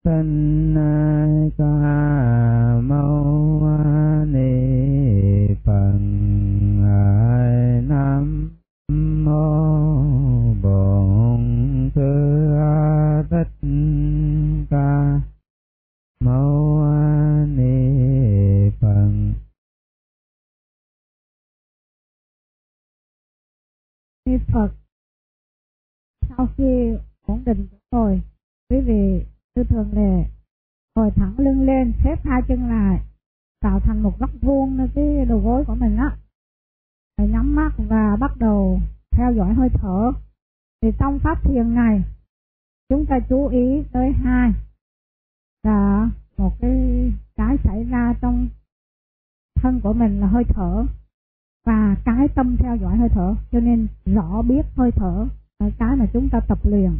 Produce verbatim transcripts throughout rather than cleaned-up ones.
Thân ca mâu ni Phật. Nam mô Bổn Sư Thích Ca Mâu Ni Phật. Ni Phật. Sau khi ổn định rồi, quý vị như thường lệ ngồi thẳng lưng lên, xếp hai chân lại, tạo thành một góc vuông nơi cái đầu gối của mình á. Phải nhắm mắt và bắt đầu theo dõi hơi thở. Thì trong pháp thiền này, chúng ta chú ý tới hai là một cái cái xảy ra trong thân của mình là hơi thở và cái tâm theo dõi hơi thở. Cho nên rõ biết hơi thở là cái mà chúng ta tập luyện.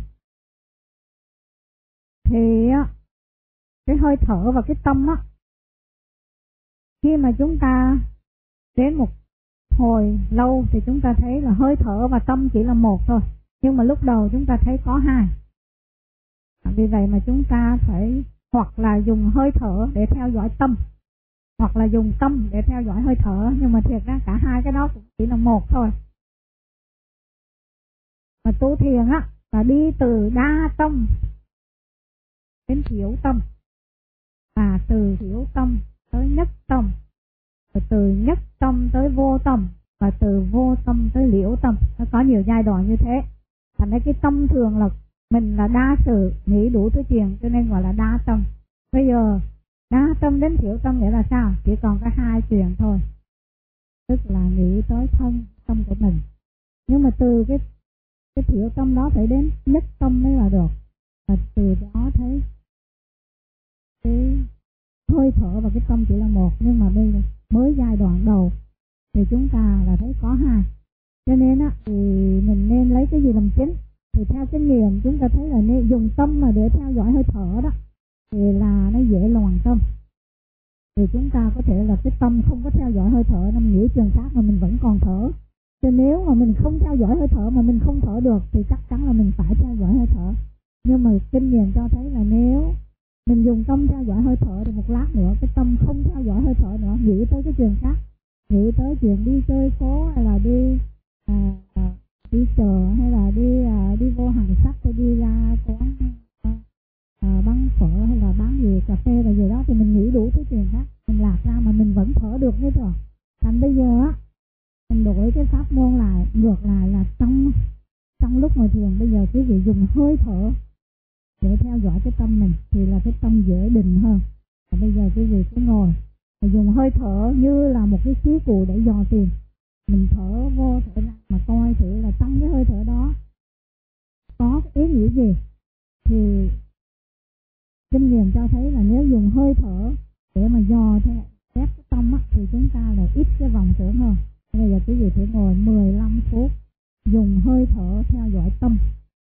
Thì cái hơi thở và cái tâm á, khi mà chúng ta đến một hồi lâu thì chúng ta thấy là hơi thở và tâm chỉ là một thôi. Nhưng mà lúc đầu chúng ta thấy có hai. Vì vậy mà chúng ta phải hoặc là dùng hơi thở để theo dõi tâm, hoặc là dùng tâm để theo dõi hơi thở. Nhưng mà thiệt ra cả hai cái đó cũng chỉ là một thôi. Mà tu thiền á là đi từ đa tâm đến thiểu tâm, và từ thiểu tâm tới nhất tâm, và từ nhất tâm tới vô tâm, và từ vô tâm tới liễu tâm. Nó có nhiều giai đoạn như thế. Thành ra cái tâm thường là mình là đa sự, nghĩ đủ thứ chuyện, cho nên gọi là đa tâm. Bây giờ đa tâm đến thiểu tâm nghĩa là sao? Chỉ còn có hai chuyện thôi, tức là nghĩ tới thân tâm của mình. Nhưng mà từ cái cái thiểu tâm đó phải đến nhất tâm mới là được. Và từ đó thấy cái hơi thở và cái tâm chỉ là một. Nhưng mà bây giờ mới giai đoạn đầu thì chúng ta là thấy có hai. Cho nên á thì mình nên lấy cái gì làm chính? Thì theo kinh nghiệm chúng ta thấy là nên dùng tâm mà để theo dõi hơi thở đó thì là nó dễ loạn tâm. Thì chúng ta có thể là cái tâm không có theo dõi hơi thở, nó nghĩ chuyện khác mà mình vẫn còn thở. Cho nếu mà mình không theo dõi hơi thở mà mình không thở được thì chắc chắn là mình phải theo dõi hơi thở. Nhưng mà kinh nghiệm cho thấy là nếu mình dùng tâm theo dõi hơi thở thì một lát nữa cái tâm không theo dõi hơi thở nữa, nghĩ tới cái chuyện khác, nghĩ tới chuyện đi chơi phố hay là đi à, à, đi chợ hay là đi à, đi vô hàng sách hay đi ra quán à, bán phở hay là bán gì cà phê là gì đó thì mình nghĩ đủ thứ chuyện khác, mình lạc ra mà mình vẫn thở được nữa rồi. Thành bây giờ á mình đổi cái pháp môn lại, ngược lại là trong trong lúc ngồi thiền bây giờ quý vị dùng hơi thở để theo dõi cái tâm mình thì là cái tâm dễ định hơn. Và bây giờ quý vị cứ ngồi và dùng hơi thở như là một cái khí cụ để dò tìm. Mình thở vô thở ra mà coi thử là trong cái hơi thở đó có cái ý nghĩa gì. Thì kinh nghiệm cho thấy là nếu dùng hơi thở để mà dò theo test cái tâm á, thì chúng ta là ít cái vọng tưởng hơn. Bây giờ quý vị thử ngồi mười lăm phút dùng hơi thở theo dõi tâm.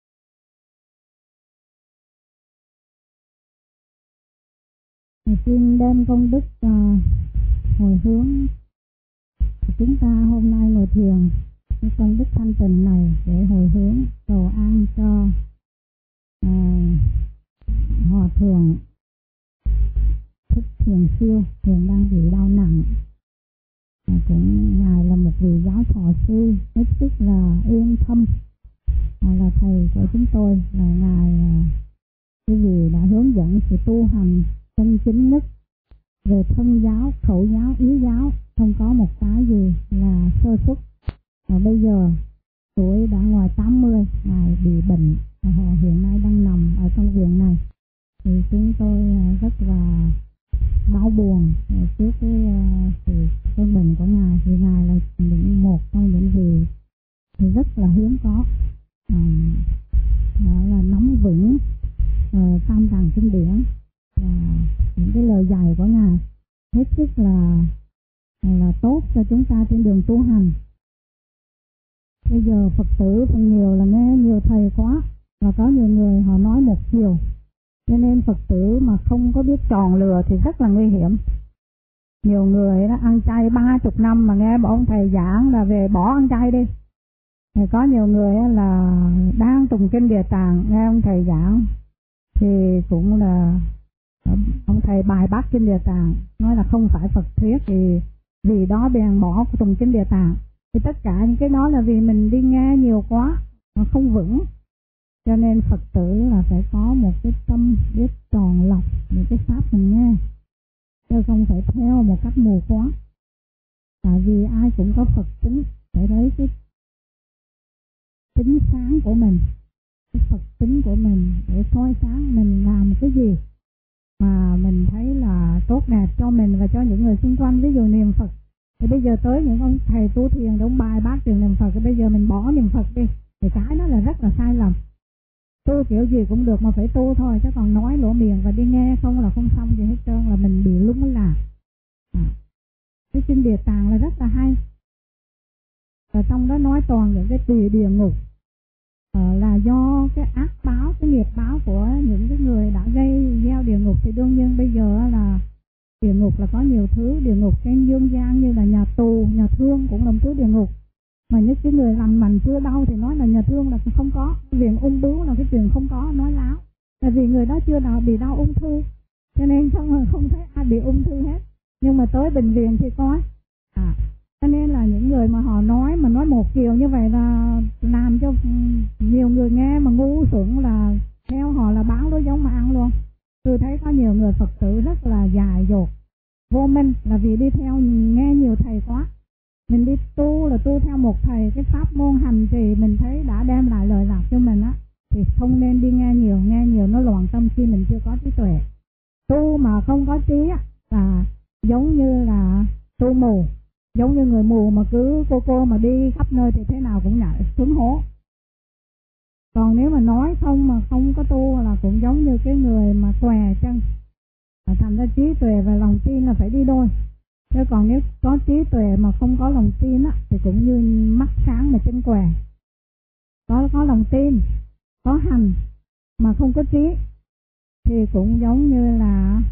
Xin đem công đức uh, hồi hướng chúng ta hôm nay ngồi thiền cái công đức thanh tịnh này để hồi hướng cầu an cho uh, hòa thượng Thích Thiền Siêu, thiền đang bị đau nặng. À, cũng ngài là một vị giáo thọ sư hết sức là yên thâm, à, là thầy của chúng tôi, là ngài à, cái vị đã hướng dẫn sự tu hành chân chính nhất về thân giáo, khẩu giáo, ý giáo, không có một cái gì là sơ xuất. Và bây giờ tuổi đã ngoài tám mươi, ngài bị bệnh, họ hiện nay đang nằm ở trong viện này. Thì chúng tôi rất là đau buồn trước cái sự cơn bệnh của ngài. Thì ngài là những một trong những vị thì rất là hiếm có, à, đó là nắm vững uh, tam tạng kinh điển và những cái lời dạy của ngài hết sức là là tốt cho chúng ta trên đường tu hành. Bây giờ Phật tử phần nhiều là nghe nhiều thầy quá, và có nhiều người họ nói một chiều, cho nên Phật tử mà không có biết chọn lựa thì rất là nguy hiểm. Nhiều người đã ăn chay ba chục năm mà nghe ông thầy giảng là về bỏ ăn chay đi. Thì có nhiều người là đang tụng kinh Địa Tạng nghe ông thầy giảng thì cũng là ông thầy bài bác Kinh Địa Tạng nói là không phải Phật thuyết, thì vì đó bèn bỏ tùng Kinh Địa Tạng. Thì tất cả những cái đó là vì mình đi nghe nhiều quá, nó không vững. Cho nên Phật tử là phải có một cái tâm biết tròn lọc những cái pháp mình nghe, chứ không phải theo một cách mù quáng. Tại vì ai cũng có Phật tính, phải lấy cái tính sáng của mình, cái Phật tính của mình để soi sáng mình làm cái gì mà mình thấy là tốt đẹp cho mình và cho những người xung quanh. Ví dụ niệm Phật, thì bây giờ tới những ông thầy tu thiền để ông bài bác trường niệm Phật, thì bây giờ mình bỏ niệm Phật đi, thì cái đó là rất là sai lầm. Tu kiểu gì cũng được mà phải tu thôi, chứ còn nói lỗ miệng và đi nghe không là không xong gì hết trơn, là mình bị lúng là. À, cái Kinh Địa Tạng là rất là hay, và trong đó nói toàn những cái tùy địa ngục, à, là do cái ác báo, cái nghiệp báo của những cái người đã gây gieo địa ngục. Thì đương nhiên bây giờ là địa ngục là có nhiều thứ, địa ngục trên dương gian như là nhà tù, nhà thương cũng là một thứ địa ngục. Mà những cái người lành mạnh chưa đau thì nói là nhà thương là không có, viện ung bướu là cái chuyện không có, nói láo. Là vì người đó chưa nào bị đau ung thư, cho nên không, không thấy ai bị ung thư hết. Nhưng mà tới bệnh viện thì có. À, cho nên là những người mà họ nói mà nói một kiểu như vậy là làm cho nhiều người nghe mà ngu xuẩn là theo họ là bán đối giống mà ăn luôn. Tôi thấy có nhiều người Phật tử rất là dại dột, vô minh, là vì đi theo nghe nhiều thầy quá. Mình đi tu là tu theo một thầy, cái pháp môn hành trì mình thấy đã đem lại lợi lạc cho mình á, thì không nên đi nghe nhiều. Nghe nhiều nó loạn tâm khi mình chưa có trí tuệ. Tu mà không có trí á là giống như là tu mù, giống như người mù mà cứ cô cô mà đi khắp nơi thì thế nào cũng nhảy xuống hố. Còn nếu mà nói không mà không có tu là cũng giống như cái người mà què chân. Thành ra trí tuệ và lòng tin là phải đi đôi. Chứ còn nếu có trí tuệ mà không có lòng tin á, thì cũng như mắt sáng mà chân què. Có có lòng tin, có hành mà không có trí thì cũng giống như là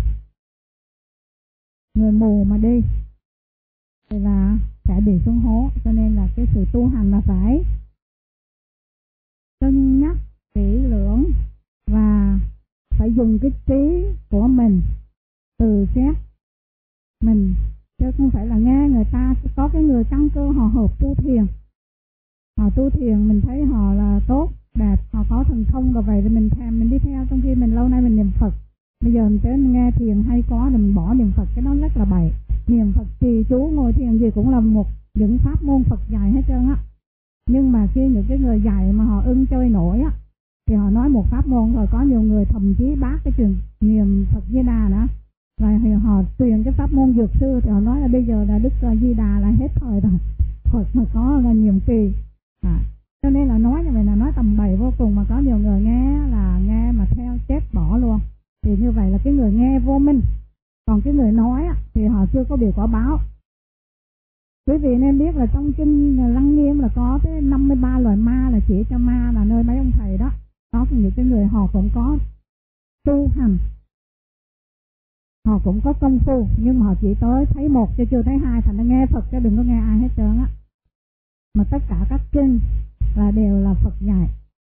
người mù mà đi thì là sẽ bị xuống hố. Cho nên là cái sự tu hành là phải cân nhắc kỹ lưỡng và phải dùng cái trí của mình từ xét mình, chứ không phải là nghe người ta. Có cái người căn cơ họ hợp tu thiền, họ tu thiền mình thấy họ là tốt đẹp, họ có thần thông rồi vậy thì mình thèm mình đi theo, trong khi mình lâu nay mình niệm Phật. Bây giờ mình tới nghe thiền hay có thì mình bỏ niệm Phật, cái đó rất là bậy. Niệm Phật trì chú ngồi thiền gì cũng là một những pháp môn Phật dạy hết trơn á. Nhưng mà khi những cái người dạy mà họ ưng chơi nổi á, thì họ nói một pháp môn rồi có nhiều người thậm chí bác cái chuyện niệm Phật Di Đà nữa, và họ truyền cái pháp môn dược sư thì họ nói là bây giờ là Đức Di Đà là hết thời rồi, Phật mà có là nhiệm kỳ. À, cho nên là nói như vậy là nói tầm bậy vô cùng, mà có nhiều người nghe là nghe mà theo chết bỏ luôn. Thì như vậy là cái người nghe vô minh, còn cái người nói á, thì họ chưa có bị quả báo. Quý vị nên biết là trong kinh Lăng Nghiêm là có tới năm mươi ba loài ma, là chỉ cho ma là nơi mấy ông thầy đó. Có những cái người họ cũng có tu hành, họ cũng có công phu, nhưng mà họ chỉ tới thấy một chứ chưa thấy hai, thành ra nghe Phật chứ đừng có nghe ai hết trơn á. Mà tất cả các kinh là đều là Phật dạy.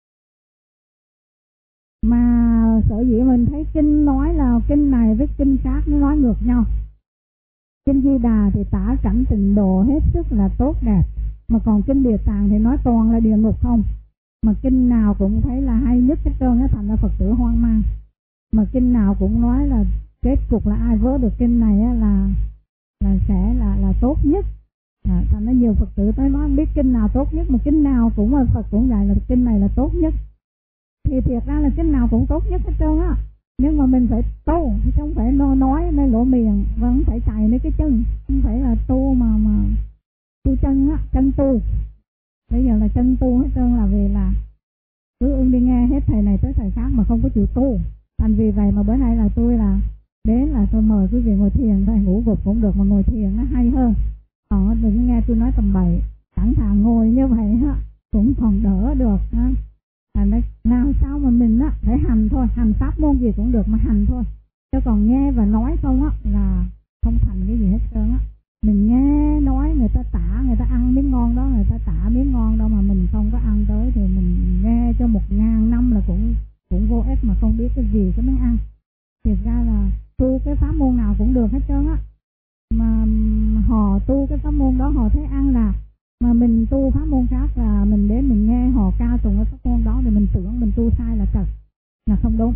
Mà sở dĩ mình thấy kinh nói là kinh này với kinh khác nó nói ngược nhau. Kinh Di Đà thì tả cảnh tịnh độ hết sức là tốt đẹp, mà còn kinh Địa Tạng thì nói toàn là địa ngục không. Mà kinh nào cũng thấy là hay nhất hết trơn á, thành ra Phật tử hoang mang. Mà kinh nào cũng nói là kết cục là ai vớ được kinh này á là là sẽ là là tốt nhất. À, thành ra nhiều Phật tử tới nói không biết kinh nào tốt nhất, mà kinh nào cũng là Phật cũng dạy là kinh này là tốt nhất. Thì thiệt ra là kinh nào cũng tốt nhất hết trơn á, nhưng mà mình phải tu, chứ không phải nói nói nơi lỗ miệng, và không phải chạy nơi cái chân, không phải là tu mà mà tu chân á, chân tu. Bây giờ là chân tu hết trơn, là vì là cứ ưng đi nghe hết thầy này tới thầy khác mà không có chịu tu. Thành vì vậy mà bữa nay là tôi là đến là tôi mời quý vị ngồi thiền thôi, ngủ gục cũng được mà ngồi thiền nó hay hơn. Họ đừng nghe tôi nói tầm bậy, sẵn sàng ngồi như vậy á cũng còn đỡ được á. Nào sao mà mình á phải hành thôi, hành pháp môn gì cũng được mà hành thôi, chứ còn nghe và nói không á là không thành cái gì hết trơn á. Mình nghe nói người ta tả, người ta ăn miếng ngon đó, người ta tả miếng ngon đâu mà mình không có ăn tới thì mình nghe cho một ngàn năm là cũng cũng vô ích mà không biết cái gì cái mới ăn. Thiệt ra là tu cái pháp môn nào cũng được hết trơn á, mà họ tu cái pháp môn đó họ thấy ăn là, mà mình tu pháp môn khác là mình đến mình nghe họ ca tụng cái pháp môn đó thì mình tưởng mình tu sai là thật, là không đúng.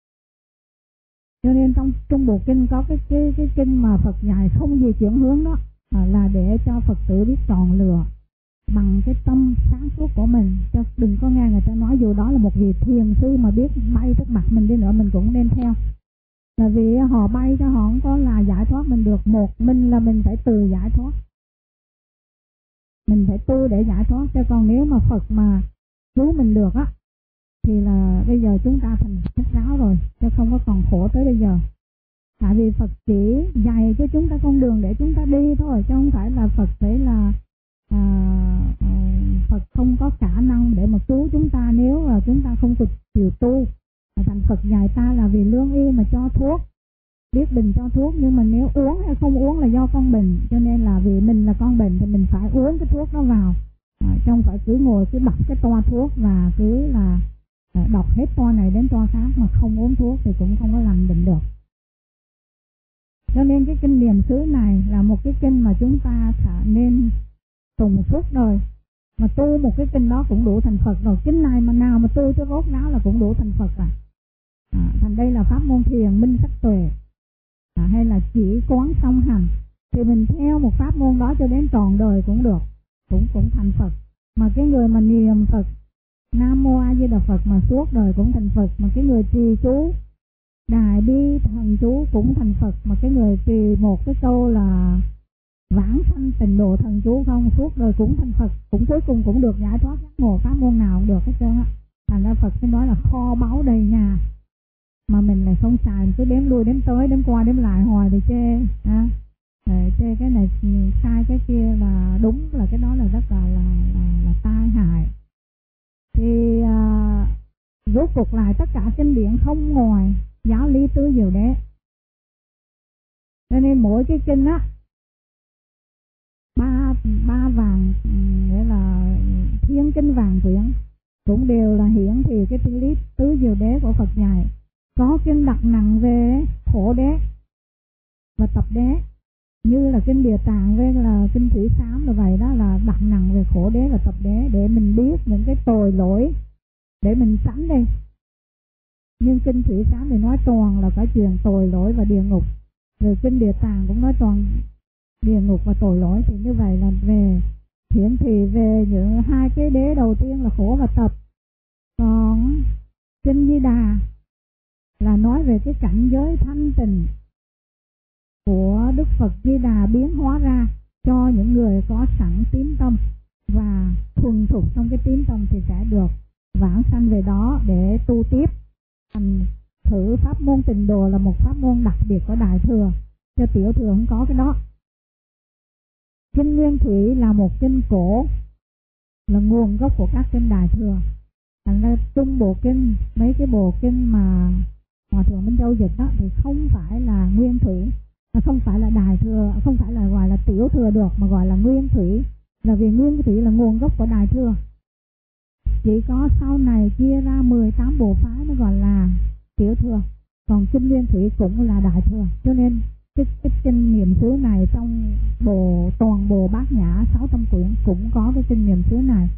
Cho nên trong trong bộ kinh có cái cái cái kinh mà Phật dạy không gì chuyển hướng đó, là để cho Phật tử biết chọn lựa bằng cái tâm sáng suốt của mình, cho đừng có nghe người ta nói dù đó là một vị thiền sư mà biết bay trước mặt mình đi nữa mình cũng nên theo. Là vì họ bay cho họ không có là giải thoát mình được, một mình là mình phải tự giải thoát, mình phải tu để giải thoát. Chứ còn nếu mà Phật mà cứu mình được á thì là bây giờ chúng ta thành Phật giáo rồi, chứ không có còn khổ tới bây giờ. Tại vì Phật chỉ dạy cho chúng ta con đường để chúng ta đi thôi, chứ không phải là Phật phải là à, à, Phật không có khả năng để mà cứu chúng ta nếu là chúng ta không chịu tu. Thành Phật dạy ta là vì lương y mà cho thuốc, biết bình cho thuốc, nhưng mà nếu uống hay không uống là do con bệnh. Cho nên là vì mình là con bệnh thì mình phải uống cái thuốc đó vào, à, chứ không phải cứ ngồi cứ đọc cái toa thuốc và cứ là à, đọc hết toa này đến toa khác mà không uống thuốc thì cũng không có lành bệnh được. Cho nên cái kinh Niệm xứ này là một cái kinh mà chúng ta phải nên tùng suốt đời, mà tu một cái kinh đó cũng đủ thành Phật rồi. Kinh này mà nào mà tu cho rốt ráo là cũng đủ thành Phật à. À, thành đây là pháp môn thiền minh sắc tuệ, à, hay là chỉ quán song hành thì mình theo một pháp môn đó cho đến trọn đời cũng được, cũng cũng thành Phật. Mà cái người mà niệm Phật Nam Mô A Di Đà Phật mà suốt đời cũng thành Phật. Mà cái người trì chú Đại Bi Thần Chú cũng thành Phật. Mà cái người trì một cái câu là Vãng Sanh Tịnh Độ Thần Chú không, suốt đời cũng thành Phật, cũng cuối cùng cũng được giải thoát giác ngộ, pháp môn nào cũng được hết trơn á. Thành ra Phật mới nói là kho báu đầy nhà, mà mình lại không xài, mình cứ đếm lui đếm tới đếm qua đếm lại hoài thì chê à, chê cái này sai cái kia, là đúng là cái đó là rất là là là, là tai hại. Thì à, rốt cuộc lại tất cả kinh điển không ngoài giáo lý tứ diệu đế. Cho nên mỗi cái kinh á ba ba vàng, nghĩa là thiên kinh vàng quyển cũng đều là hiển thị cái tư lý tứ diệu đế của Phật dạy. Có kinh đặt nặng về khổ đế và tập đế, như là kinh Địa Tạng với là kinh Thủy Sám là vậy đó, là đặt nặng về khổ đế và tập đế để mình biết những cái tội lỗi để mình tránh đi. Nhưng kinh Thủy Sám thì nói toàn là cái chuyện tội lỗi và địa ngục, rồi kinh Địa Tạng cũng nói toàn địa ngục và tội lỗi. Thì như vậy là về hiển thị về những hai cái đế đầu tiên là khổ và tập. Còn kinh Di Đà là nói về cái cảnh giới thanh tịnh của Đức Phật Di Đà biến hóa ra cho những người có sẵn tín tâm và thuần thục trong cái tín tâm thì sẽ được vãng sanh về đó để tu tiếp. Thành thử pháp môn tịnh độ là một pháp môn đặc biệt của Đại Thừa, cho Tiểu Thừa không có cái đó. Kinh Nguyên Thủy là một kinh cổ, là nguồn gốc của các kinh Đại Thừa. Thành ra trung bộ kinh, mấy cái bộ kinh mà Hòa Thượng Minh Châu dịch đó thì không phải là Nguyên Thủy, không phải là Đại Thừa, không phải là gọi là Tiểu Thừa được, mà gọi là Nguyên Thủy, là vì Nguyên Thủy là nguồn gốc của Đại Thừa. Chỉ có sau này chia ra mười tám bộ phái mới gọi là Tiểu Thừa, còn kinh Nguyên Thủy cũng là Đại Thừa. Cho nên cái, cái kinh Niệm xứ này trong bộ toàn bộ Bát Nhã sáu trăm quyển cũng có cái kinh Niệm xứ này.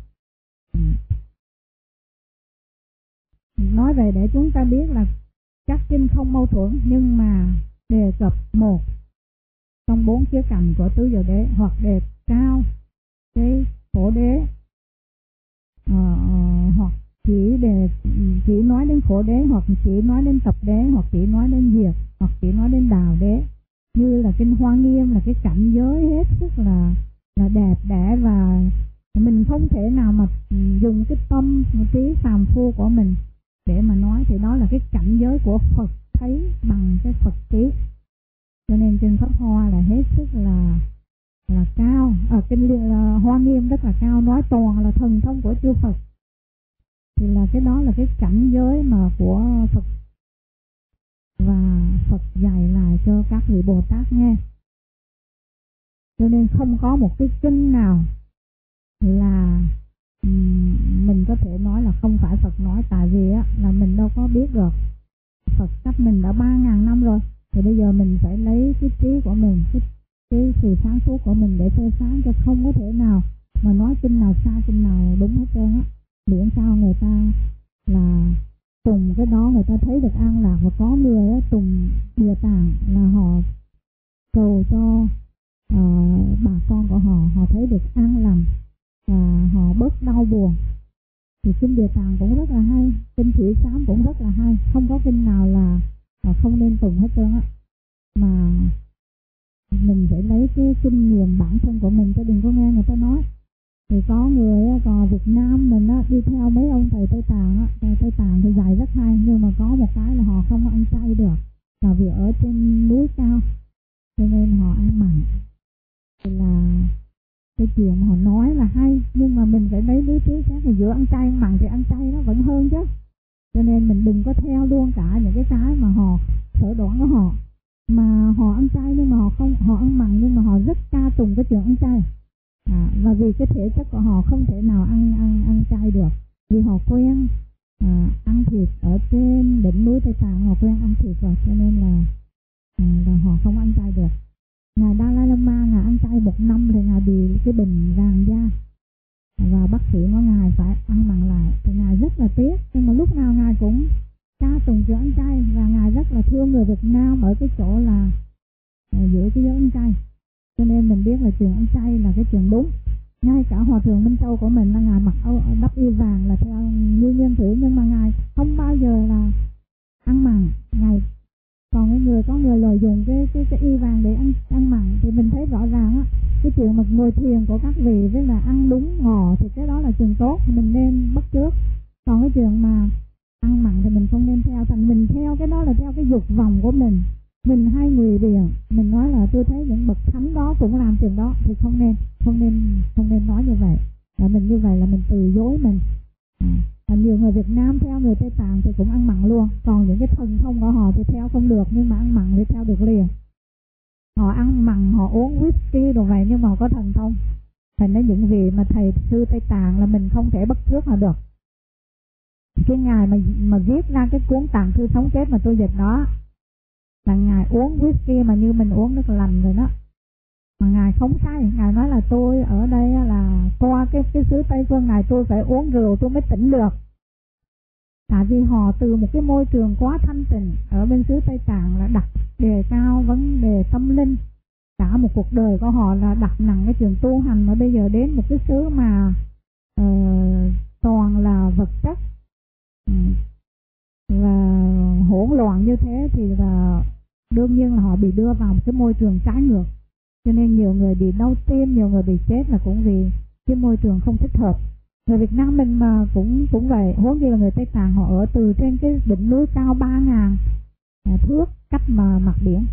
Nói về để chúng ta biết là các kinh không mâu thuẫn, nhưng mà đề cập một trong bốn khía cạnh của tứ diệu đế, hoặc đề cao cái khổ đế, uh, hoặc chỉ đề chỉ nói đến khổ đế, hoặc chỉ nói đến tập đế, hoặc chỉ nói đến diệt, hoặc chỉ nói đến đào đế. Như là kinh Hoa Nghiêm là cái cảnh giới hết sức là là đẹp đẽ, và mình không thể nào mà dùng cái tâm trí phàm phu của mình để mà nói, thì đó là cái cảnh giới của Phật thấy bằng cái Phật trí. Cho nên kinh Pháp Hoa là hết sức là là cao, ở kinh là Hoa Nghiêm rất là cao, nói toàn là thần thông của chư Phật. Thì là cái đó là cái cảnh giới mà của Phật, và Phật dạy lại cho các vị Bồ Tát nghe. Cho nên không có một cái kinh nào là um, mình có thể nói là là không phải Phật nói, tại vì á, là mình đâu có biết được. Phật cách mình đã ba ngàn năm rồi, thì bây giờ mình phải lấy cái trí của mình, cái, cái sự sáng suốt của mình để phê phán, cho không có thể nào mà nói kinh nào sai, kinh nào đúng hết trơn á. Miễn sao người ta là tùng cái đó người ta thấy được an lạc, và có người á, tùng Địa Tạng là họ cầu cho uh, bà con của họ, họ thấy được an lành và họ bớt đau buồn. Thì kinh Địa Tạng cũng rất là hay, kinh Thủy Sám cũng rất là hay, không có kinh nào là, là không nên tùng hết trơn á. Mà mình phải lấy cái kinh nghiệm bản thân của mình, chứ đừng có nghe người ta nói. Thì có người còn Việt Nam mình á, đi theo mấy ông thầy Tây Tạng á, thầy Tây Tạng thì dạy rất hay, nhưng mà có một cái là họ không ăn chay được, là vì ở trên núi cao cho nên họ ăn mặn. Thì là cái chuyện mà họ nói là hay, nhưng mà mình phải lấy lý trí khác, thì giữa ăn chay ăn mặn thì ăn chay nó vẫn hơn chứ. Cho nên mình đừng có theo luôn cả những cái cái mà họ sở đoán của họ, mà họ ăn chay nhưng mà họ không, họ ăn mặn nhưng mà họ rất ca tùng cái chuyện ăn chay. À, và vì cái thể chất của họ không thể nào ăn ăn ăn chay được, vì họ quen à, ăn thịt ở trên đỉnh núi Tây Tạng, họ quen ăn thịt rồi, cho nên là, à, là họ không ăn chay được. Ngài Dalai Lama ngài ăn chay một năm thì ngài bị cái bệnh vàng da, và bác sĩ nói ngài phải ăn mặn lại, thì ngài rất là tiếc, nhưng mà lúc nào ngài cũng ca tùng chuyện ăn chay, và ngài rất là thương người Việt Nam ở cái chỗ là à, giữ cái giới ăn chay. Cho nên mình biết là chuyện ăn chay là cái chuyện đúng. Ngay cả Hòa thượng Minh Châu của mình là ngài mặc áo đắp y vàng là theo như nguyên thủy, nhưng mà ngài không bao giờ là ăn mặn. Ngài còn cái người có người lợi dụng cái cái cái y vàng để ăn ăn mặn, thì mình thấy rõ ràng á, cái chuyện mà ngồi thiền của các vị với là ăn đúng ngọ thì cái đó là chuyện tốt, thì mình nên bắt chước. Còn cái chuyện mà ăn mặn thì mình không nên theo, thành mình theo cái đó là theo cái dục vọng của mình. Mình hay người biển, mình nói là tôi thấy những bậc thánh đó cũng làm chuyện đó, thì không nên, không nên, không nên nói như vậy. Và mình như vậy là mình từ dối mình. À, nhiều người Việt Nam theo người Tây Tạng thì cũng ăn mặn luôn, còn những cái thần thông của họ thì theo không được, nhưng mà ăn mặn thì theo được liền. Họ ăn mặn, họ uống whisky đồ vậy, nhưng mà họ có thần thông. Thành ra những vị mà thầy sư Tây Tạng là mình không thể bắt chước là được. Cái ngài mà mà viết ra cái cuốn Tạng Thư Sống Chết mà tôi dịch đó, là ngài uống whisky mà như mình uống nước lành rồi đó, mà ngài không say. Ngài nói là tôi ở đây là qua cái cái xứ Tây Phương này, tôi phải uống rượu tôi mới tỉnh được. Tại vì họ từ một cái môi trường quá thanh tịnh ở bên xứ Tây Tạng là đặt đề cao vấn đề tâm linh, cả một cuộc đời của họ là đặt nặng cái chuyện tu hành, mà bây giờ đến một cái xứ mà uh, toàn là vật chất um, và hỗn loạn như thế, thì là đương nhiên là họ bị đưa vào một cái môi trường trái ngược. Cho nên nhiều người bị đau tim, nhiều người bị chết là cũng vì cái môi trường không thích hợp. Người Việt Nam mình mà cũng cũng vậy, huống gì là người Tây Tạng, họ ở từ trên cái đỉnh núi cao ba ngàn thước cách mà mặt biển,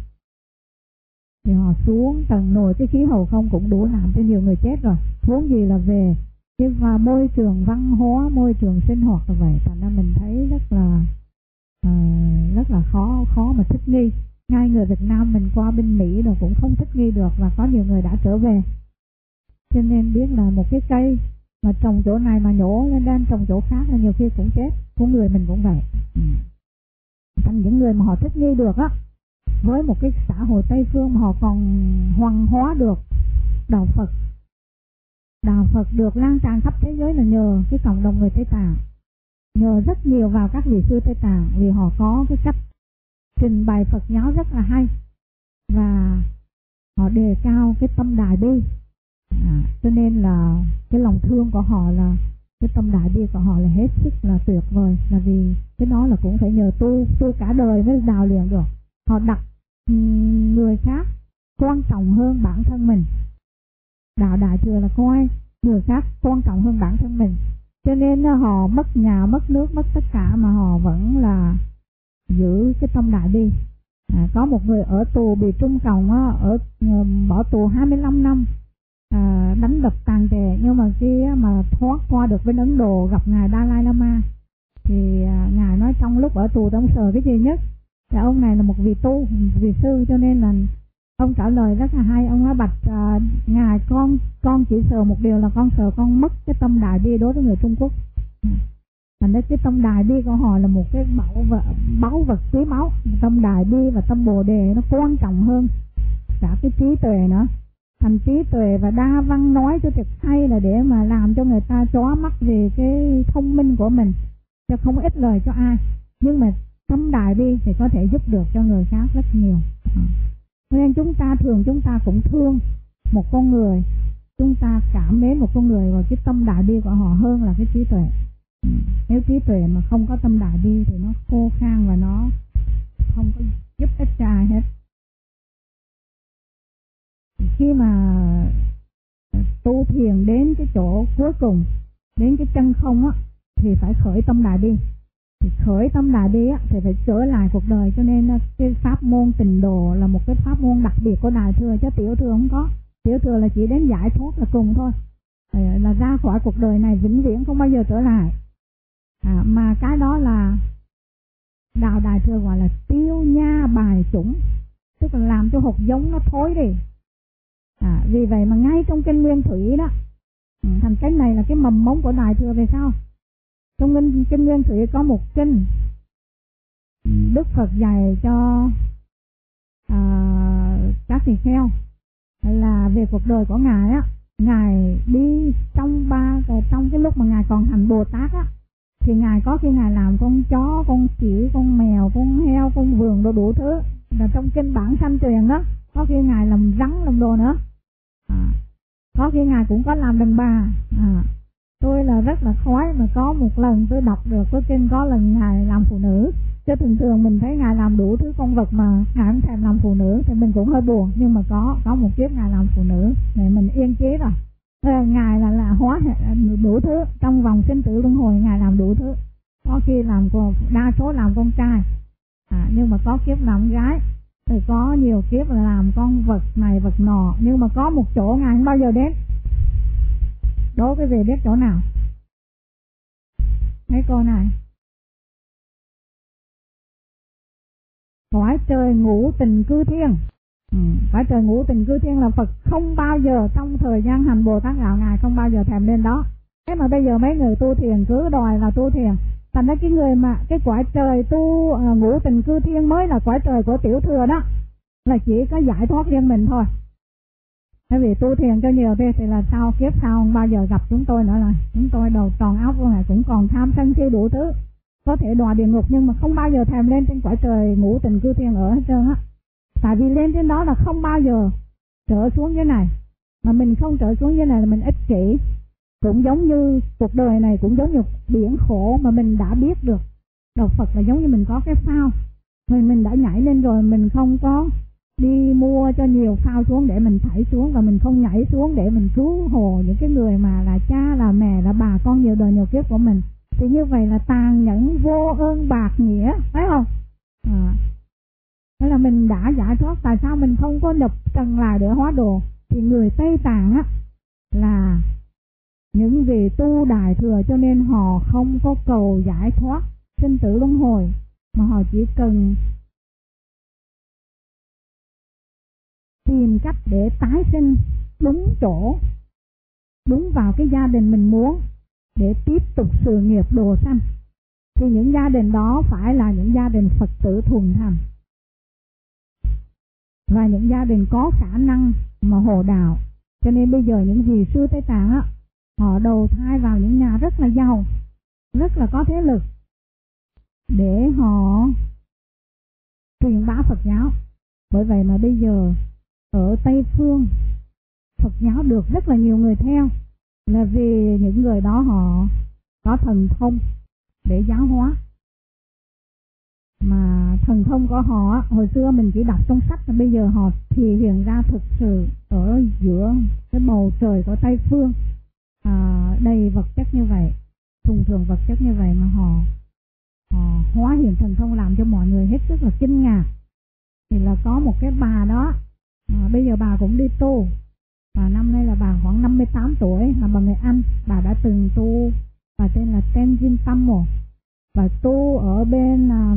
thì họ xuống tầng nổi cái khí hậu không cũng đủ làm cho nhiều người chết rồi, huống gì là về cái và môi trường văn hóa, môi trường sinh hoạt là vậy. Thành ra mình thấy rất là uh, rất là khó khó mà thích nghi. Ngay người Việt Nam mình qua bên Mỹ rồi cũng không thích nghi được, và có nhiều người đã trở về. Cho nên biết là một cái cây mà trồng chỗ này mà nhổ lên đang trồng chỗ khác là nhiều khi cũng chết. Của người mình cũng vậy. Ừ. Thành những người mà họ thích nghi được á, với một cái xã hội Tây Phương mà họ còn hoằng hóa được đạo Phật. Đạo Phật được lan tràn khắp thế giới là nhờ cái cộng đồng người Tây Tạng, nhờ rất nhiều vào các vị sư Tây Tạng, vì họ có cái cách trình bày Phật giáo rất là hay, và họ đề cao cái tâm đại bi. À, cho nên là cái lòng thương của họ, là cái tâm đại bi của họ là hết sức là tuyệt vời, là vì cái đó là cũng phải nhờ tu tu cả đời mới đào luyện được. Họ đặt người khác quan trọng hơn bản thân mình. Đạo Đại Thừa là coi người khác quan trọng hơn bản thân mình, cho nên họ mất nhà, mất nước, mất tất cả mà họ vẫn là giữ cái tâm đại bi. À, có một người ở tù bị Trung Cộng á, ở bỏ tù hai mươi lăm năm, à, đánh đập tàn tệ, nhưng mà khi mà thoát qua được bên Ấn Độ gặp ngài Dalai Lama, thì à, ngài nói trong lúc ở tù ông sợ cái gì nhất? Thì ông này là một vị tu, một vị sư, cho nên là ông trả lời rất là hay. Ông nói bạch à, ngài con con chỉ sợ một điều là con sợ con mất cái tâm đại bi đối với người Trung Quốc. Thành ra cái tâm Đại Bi của họ là một cái báu vật, báu vật quý báu. Tâm Đại Bi và tâm Bồ Đề nó quan trọng hơn cả cái trí tuệ nữa. Thành trí tuệ và đa văn nói cho thật hay là để mà làm cho người ta chóa mắt về cái thông minh của mình, cho không ích lời cho ai. Nhưng mà tâm Đại Bi thì có thể giúp được cho người khác rất nhiều. Nên chúng ta thường chúng ta cũng thương một con người, chúng ta cảm mến một con người vào cái tâm Đại Bi của họ hơn là cái trí tuệ. Nếu trí tuệ mà không có tâm Đại Bi thì nó khô khan và nó không có giúp ích cho ai hết. Khi mà tu thiền đến cái chỗ cuối cùng, đến cái chân không á, thì phải khởi tâm Đại Bi. Thì khởi tâm Đại Bi á, thì phải trở lại cuộc đời. Cho nên cái pháp môn Tịnh Độ là một cái pháp môn đặc biệt của Đại Thừa, chứ Tiểu Thừa không có. Tiểu Thừa là chỉ đến giải thoát là cùng thôi, là ra khỏi cuộc đời này vĩnh viễn không bao giờ trở lại. À, mà cái đó là đạo Đại Thừa gọi là tiêu nha bài chủng, tức là làm cho hột giống nó thối đi. À, vì vậy mà ngay trong kinh Nguyên Thủy đó, thành cái này là cái mầm mống của Đại Thừa về sau. Trong kinh, kinh Nguyên Thủy có một kinh Đức Phật dạy cho à, các tỳ kheo là về cuộc đời của ngài á. Ngài đi trong ba trong cái lúc mà ngài còn hành Bồ Tát á, thì ngài có khi ngài làm con chó, con khỉ, con mèo, con heo, con vườn đồ đủ thứ. Là trong kinh Bản Sanh truyền đó, có khi ngài làm rắn làm đồ nữa. À, có khi ngài cũng có làm đàn bà. À, tôi là rất là khoái mà có một lần tôi đọc được cái kinh có lần ngài làm phụ nữ. Chứ thường thường mình thấy ngài làm đủ thứ con vật mà ngài không thèm làm phụ nữ thì mình cũng hơi buồn. Nhưng mà có có một kiếp ngài làm phụ nữ để mình yên chí rồi. Thế ngài là là hóa đủ thứ trong vòng sinh tử luân hồi, ngài làm đủ thứ. Có khi làm con, đa số làm con trai, à, nhưng mà có kiếp làm con gái, thì có nhiều kiếp là làm con vật này vật nọ. Nhưng mà có một chỗ ngài không bao giờ đến. Đố cái gì biết chỗ nào? Mấy cô này. Cõi trời ngũ tình cư thiên. Ừ, cõi trời ngũ tình cư thiên là Phật không bao giờ trong thời gian hành Bồ Tát đạo ngài không bao giờ thèm lên đó. Thế mà bây giờ mấy người tu thiền cứ đòi là tu thiền. Thành ra cái người mà cái cõi trời tu uh, ngũ tình cư thiên mới là cõi trời của Tiểu Thừa đó, là chỉ có giải thoát riêng mình thôi. Bởi vì tu thiền cho nhiều thế thì là sau kiếp sau không bao giờ gặp chúng tôi nữa rồi. Chúng tôi đầu tròn óc luôn này, cũng còn tham sân si đủ thứ, có thể đọa địa ngục nhưng mà không bao giờ thèm lên trên cõi trời ngũ tình cư thiên ở hết trơn á. Tại vì lên trên đó là không bao giờ trở xuống dưới này. Mà mình không trở xuống dưới này là mình ích kỷ. Cũng giống như cuộc đời này cũng giống như biển khổ mà mình đã biết được. Đạo Phật là giống như mình có cái phao, mình mình đã nhảy lên rồi, mình không có đi mua cho nhiều phao xuống để mình thảy xuống, và mình không nhảy xuống để mình cứu hộ những cái người mà là cha, là mẹ, là bà con nhiều đời nhiều kiếp của mình. Thì như vậy là tàn nhẫn vô ơn bạc nghĩa, phải không? À, thế là mình đã giải thoát, tại sao mình không có nhập trần lại để hóa đồ? Thì người Tây Tạng á là những vị tu Đại Thừa, cho nên họ không có cầu giải thoát sinh tử luân hồi, mà họ chỉ cần tìm cách để tái sinh đúng chỗ, đúng vào cái gia đình mình muốn để tiếp tục sự nghiệp độ sanh. Thì những gia đình đó phải là những gia đình Phật tử thuần thành, và những gia đình có khả năng mà hộ đạo. Cho nên bây giờ những vị sư Tây Tạng á, họ đầu thai vào những nhà rất là giàu, rất là có thế lực, để họ truyền bá Phật giáo. Bởi vậy mà bây giờ ở Tây Phương Phật giáo được rất là nhiều người theo, là vì những người đó họ có thần thông để giáo hóa. Mà thần thông của họ hồi xưa mình chỉ đọc trong sách, bây giờ họ thì hiện ra thực sự ở giữa cái bầu trời của Tây Phương, à, đầy vật chất như vậy, thùng thường vật chất như vậy, mà họ họ hóa hiện thần thông làm cho mọi người hết sức là kinh ngạc. Thì là có một cái bà đó, à, bây giờ bà cũng đi tu, và năm nay là bà khoảng năm mươi tám tuổi, là bà người Anh. Bà đã từng tu, bà tên là Tenzin Tammo. Bà tu ở bên à,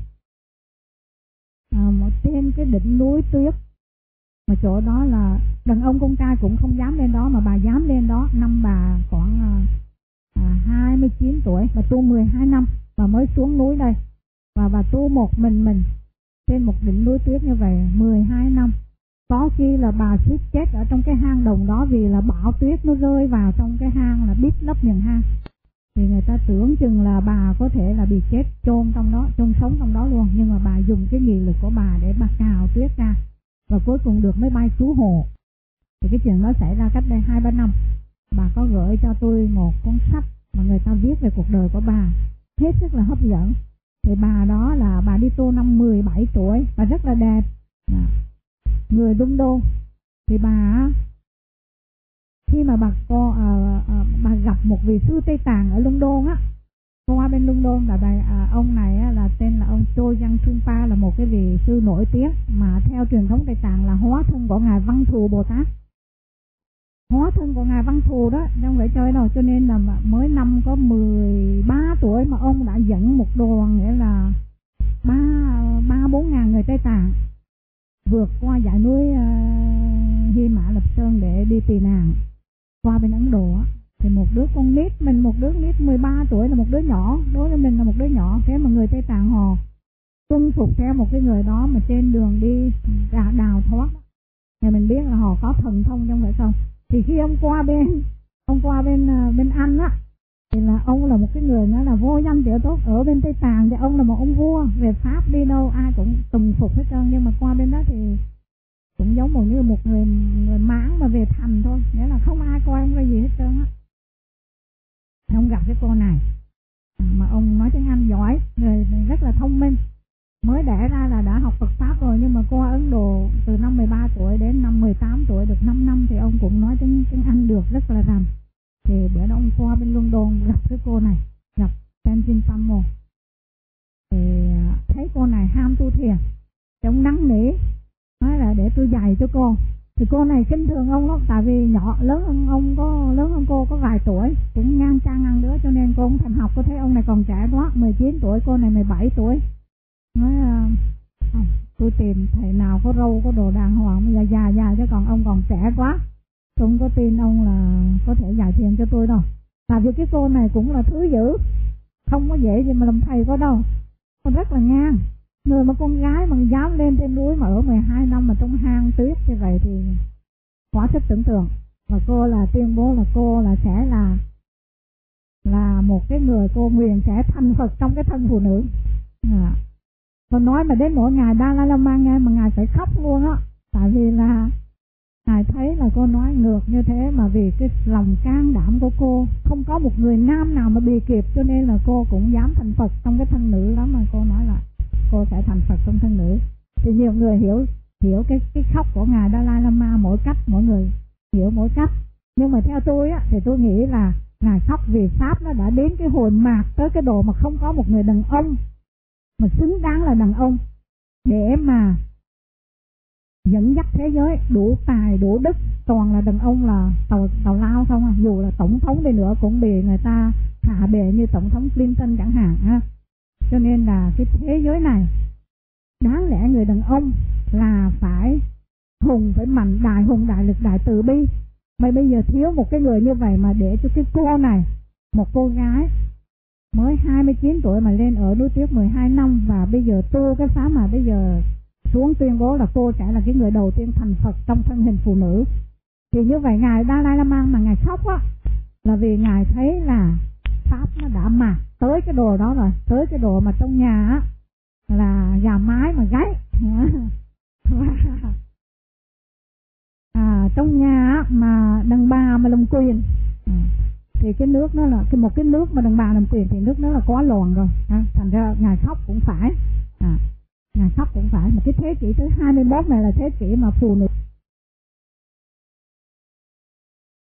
à, một trên cái đỉnh núi tuyết, mà chỗ đó là đàn ông con trai cũng không dám lên đó, mà bà dám lên đó. Năm bà khoảng à, à, hai mươi chín tuổi, bà tu mười hai năm, bà mới xuống núi đây. Và bà tu một mình mình trên một đỉnh núi tuyết như vậy mười hai năm. Có khi là bà suýt chết ở trong cái hang đồng đó vì là bão tuyết nó rơi vào trong cái hang là bít lấp miệng hang. Thì người ta tưởng chừng là bà có thể là bị chết chôn trong đó, chôn sống trong đó luôn. Nhưng mà bà dùng cái nghị lực của bà để bà cào tuyết ra và cuối cùng được máy bay cứu hộ. Thì cái chuyện đó xảy ra cách đây hai ba năm. Bà có gửi cho tôi một cuốn sách mà người ta viết về cuộc đời của bà, hết sức là hấp dẫn. Thì bà đó là bà đi tu năm mười bảy tuổi, bà rất là đẹp, người Đung Đô. Thì bà khi mà bà cô à, à, bà gặp một vị sư Tây Tạng ở London á, cô qua bên London là bà, à, ông này á, là tên là ông Chogyam Trungpa, là một cái vị sư nổi tiếng mà theo truyền thống Tây Tạng là hóa thân của ngài Văn Thù Bồ Tát. Hóa thân của ngài Văn Thù đó, không phải chơi đâu. Cho nên là mới năm có mười ba tuổi mà ông đã dẫn một đoàn, nghĩa là ba ba bốn ngàn người Tây Tạng vượt qua dãy núi uh, Hy Mã Lập Sơn để đi tị nạn qua bên Ấn Độ á. Thì một đứa con nít, mình một đứa nít mười ba tuổi là một đứa nhỏ, đối với mình là một đứa nhỏ. Thế mà người Tây Tạng họ tuân phục theo một cái người đó mà trên đường đi đào thoát. Thì mình biết là họ có thần thông trong phải không? Thì khi ông qua bên ông qua bên bên Anh á, thì là ông là một cái người nói là vô danh tiểu tốt. Ở bên Tây Tạng thì ông là một ông vua, về Pháp đi đâu ai cũng tùng phục hết trơn. Nhưng mà qua bên đó thì cũng giống một như một người người mãng mà về thành thôi, nghĩa là không ai coi ông ra gì hết trơn á. Ông gặp cái cô này mà ông nói tiếng Anh giỏi, người rất là thông minh, mới đẻ ra là đã học Phật Pháp rồi. Nhưng mà qua Ấn Độ từ năm mười ba tuổi đến năm mười tám tuổi, được năm năm thì ông cũng nói tiếng, tiếng Anh được rất là rành. Thì bữa đó ông qua bên London gặp cái cô này, gặp Tenzin Palmo. Thì thấy cô này ham tu thiền, thì ông năn nỉ nói là để tôi dạy cho cô. Thì cô này khinh thường ông lắm, tại vì nhỏ lớn hơn ông có lớn hơn cô có vài tuổi, cũng ngang trang ngang đứa, cho nên cô không thèm học. Cô thấy ông này còn trẻ quá, mười chín tuổi, cô này mười bảy tuổi. Nói à, tôi tìm thầy nào có râu có đồ đàng hoàng già già già, chứ còn ông còn trẻ quá, tôi không có tin ông là có thể dạy thiền cho tôi đâu. Tại vì cái cô này cũng là thứ dữ, không có dễ gì mà làm thầy có đâu. Cô rất là ngang. Người mà con gái mà dám lên trên núi mà ở mười hai năm mà trong hang tuyết như vậy thì quá sức tưởng tượng. Và cô là tuyên bố là cô là sẽ là là một cái người, cô nguyện sẽ thành Phật trong cái thân phụ nữ. À. Còn nói mà đến nỗi ngài Dalai Lama nghe mà ngài phải khóc luôn á, tại vì là ngài thấy là cô nói ngược như thế, mà vì cái lòng can đảm của cô không có một người nam nào mà bì kịp, cho nên là cô cũng dám thành Phật trong cái thân nữ lắm. Mà cô nói là cô sẽ thành Phật trong thân nữ. Thì nhiều người hiểu hiểu cái cái khóc của ngài Dalai Lama mỗi cách, mỗi người hiểu mỗi cách. Nhưng mà theo tôi á thì tôi nghĩ là ngài khóc vì Pháp nó đã đến cái hồi mạt tới cái độ mà không có một người đàn ông mà xứng đáng là đàn ông để mà dẫn dắt thế giới, đủ tài đủ đức, toàn là đàn ông là tàu tàu lao không à. Dù là tổng thống đi nữa cũng bị người ta hạ bệ như tổng thống Clinton chẳng hạn ha. Cho nên là cái thế giới này đáng lẽ người đàn ông là phải hùng, phải mạnh, đại hùng, đại lực, đại từ bi. Mà bây giờ thiếu một cái người như vậy mà để cho cái cô này, một cô gái mới hai mươi chín tuổi mà lên ở núi tuyết mười hai năm, và bây giờ tu cái pháp mà bây giờ xuống tuyên bố là cô sẽ là cái người đầu tiên thành Phật trong thân hình phụ nữ. Thì như vậy ngài Dalai Lama mà ngài khóc á là vì ngài thấy là Pháp nó đã mạt tới cái đồ đó rồi, tới cái đồ mà trong nhà á là gà mái mà gáy. À, trong nhà á, mà đàn bà mà làm quyền à, thì cái nước nó là cái một cái nước mà đàn bà làm quyền thì nước nó là quá loạn rồi à, thành ra ngài khóc cũng phải à, ngài khóc cũng phải. Mà cái thế kỷ thứ hai mươi mốt này là thế kỷ mà phụ nữ